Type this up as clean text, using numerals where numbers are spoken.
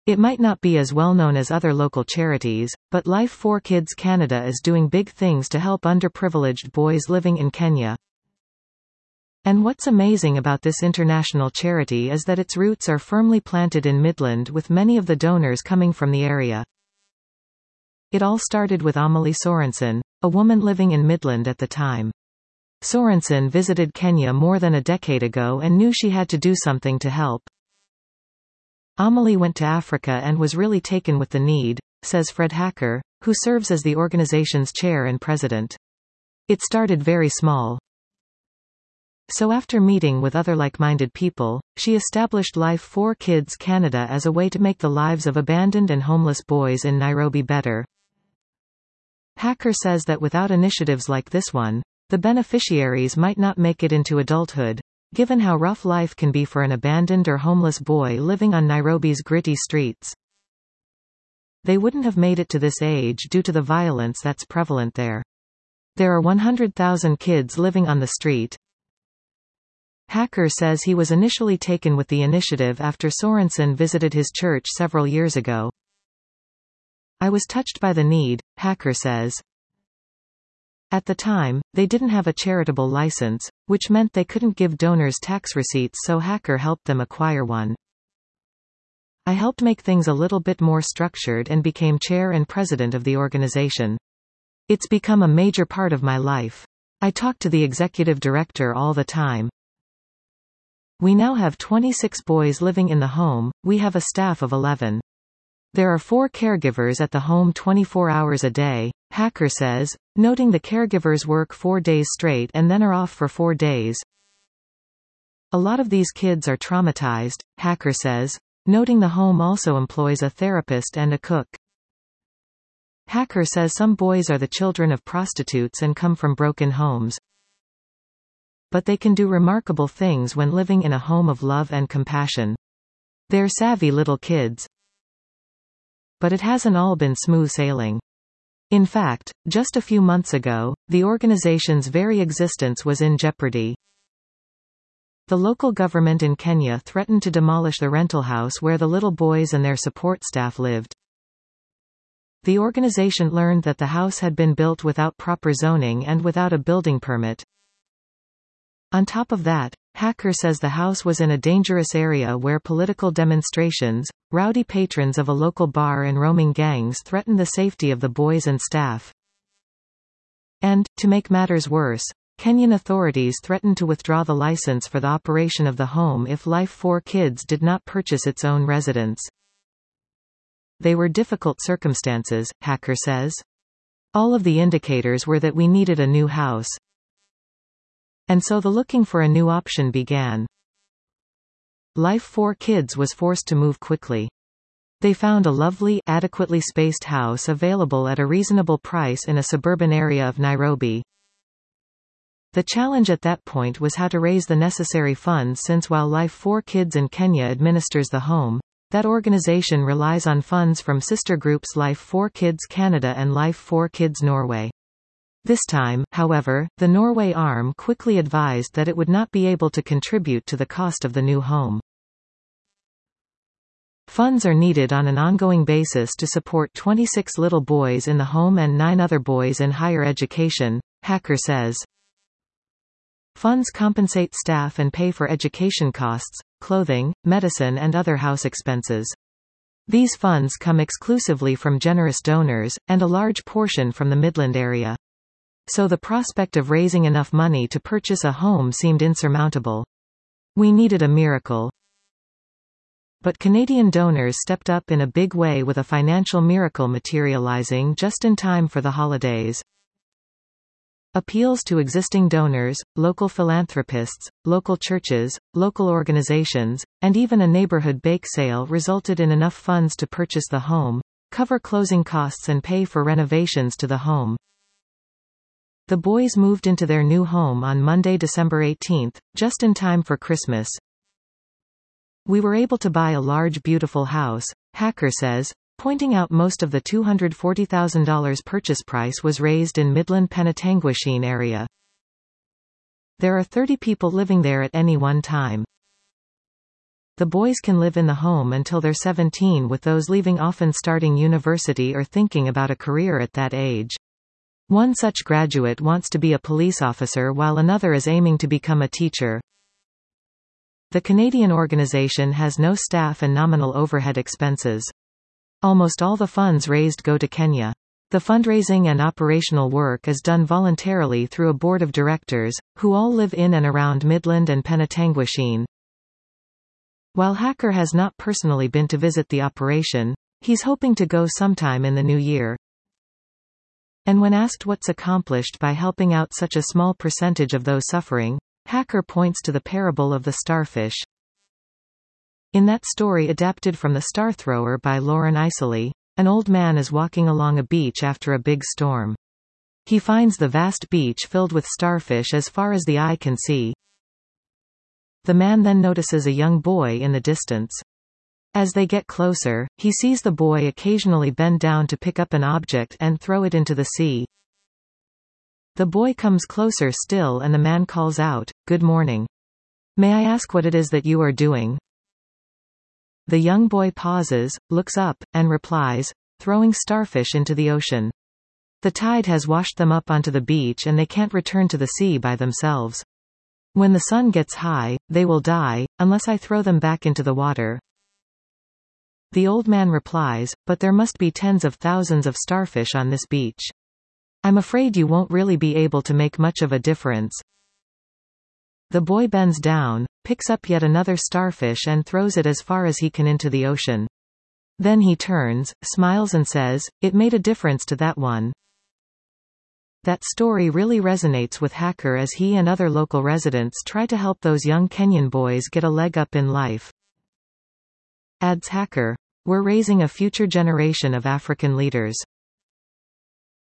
It might not be as well known as other local charities, but Life for Kids Canada is doing big things to help underprivileged boys living in Kenya. And what's amazing about this international charity is that its roots are firmly planted in Midland, with many of the donors coming from the area. It all started with Amelie Sorensen, a woman living in Midland at the time. Sorensen visited Kenya more than a decade ago and knew she had to do something to help. Amelie went to Africa and was really taken with the need, says Fred Hacker, who serves as the organization's chair and president. It started very small. So after meeting with other like-minded people, she established Life for Kids Canada as a way to make the lives of abandoned and homeless boys in Nairobi better. Hacker says that without initiatives like this one, the beneficiaries might not make it into adulthood, given how rough life can be for an abandoned or homeless boy living on Nairobi's gritty streets. They wouldn't have made it to this age due to the violence that's prevalent there. There are 100,000 kids living on the street. Hacker says he was initially taken with the initiative after Sorensen visited his church several years ago. I was touched by the need, Hacker says. At the time, they didn't have a charitable license, which meant they couldn't give donors tax receipts, so Hacker helped them acquire one. I helped make things a little bit more structured and became chair and president of the organization. It's become a major part of my life. I talk to the executive director all the time. We now have 26 boys living in the home. We have a staff of 11. There are 4 caregivers at the home 24 hours a day, Hacker says, noting the caregivers work 4 days straight and then are off for 4 days. A lot of these kids are traumatized, Hacker says, noting the home also employs a therapist and a cook. Hacker says some boys are the children of prostitutes and come from broken homes. But they can do remarkable things when living in a home of love and compassion. They're savvy little kids. But it hasn't all been smooth sailing. In fact, just a few months ago, the organization's very existence was in jeopardy. The local government in Kenya threatened to demolish the rental house where the little boys and their support staff lived. The organization learned that the house had been built without proper zoning and without a building permit. On top of that, Hacker says the house was in a dangerous area where political demonstrations, rowdy patrons of a local bar and roaming gangs threatened the safety of the boys and staff. And, to make matters worse, Kenyan authorities threatened to withdraw the license for the operation of the home if Life for Kids did not purchase its own residence. They were difficult circumstances, Hacker says. All of the indicators were that we needed a new house. And so the looking for a new option began. Life for Kids was forced to move quickly. They found a lovely, adequately spaced house available at a reasonable price in a suburban area of Nairobi. The challenge at that point was how to raise the necessary funds, since while Life for Kids in Kenya administers the home, that organization relies on funds from sister groups Life for Kids Canada and Life for Kids Norway. This time, however, the Norway arm quickly advised that it would not be able to contribute to the cost of the new home. Funds are needed on an ongoing basis to support 26 little boys in the home and 9 other boys in higher education, Hacker says. Funds compensate staff and pay for education costs, clothing, medicine and other house expenses. These funds come exclusively from generous donors, and a large portion from the Midland area. So the prospect of raising enough money to purchase a home seemed insurmountable. We needed a miracle. But Canadian donors stepped up in a big way, with a financial miracle materializing just in time for the holidays. Appeals to existing donors, local philanthropists, local churches, local organizations, and even a neighborhood bake sale resulted in enough funds to purchase the home, cover closing costs and pay for renovations to the home. The boys moved into their new home on Monday, December 18, just in time for Christmas. We were able to buy a large, beautiful house, Hacker says, pointing out most of the $240,000 purchase price was raised in Midland Penetanguishene area. There are 30 people living there at any one time. The boys can live in the home until they're 17, with those leaving often starting university or thinking about a career at that age. One such graduate wants to be a police officer while another is aiming to become a teacher. The Canadian organization has no staff and nominal overhead expenses. Almost all the funds raised go to Kenya. The fundraising and operational work is done voluntarily through a board of directors, who all live in and around Midland and Penetanguishene. While Hacker has not personally been to visit the operation, he's hoping to go sometime in the new year. And when asked what's accomplished by helping out such a small percentage of those suffering, Hacker points to the parable of the starfish. In that story adapted from The Star Thrower by Lauren Isley, an old man is walking along a beach after a big storm. He finds the vast beach filled with starfish as far as the eye can see. The man then notices a young boy in the distance. As they get closer, he sees the boy occasionally bend down to pick up an object and throw it into the sea. The boy comes closer still and the man calls out, "Good morning. May I ask what it is that you are doing?" The young boy pauses, looks up, and replies, "Throwing starfish into the ocean. The tide has washed them up onto the beach and they can't return to the sea by themselves. When the sun gets high, they will die, unless I throw them back into the water." The old man replies, "But there must be tens of thousands of starfish on this beach. I'm afraid you won't really be able to make much of a difference." The boy bends down, picks up yet another starfish and throws it as far as he can into the ocean. Then he turns, smiles and says, "It made a difference to that one." That story really resonates with Hacker as he and other local residents try to help those young Kenyan boys get a leg up in life. Adds Hacker. We're raising a future generation of African leaders.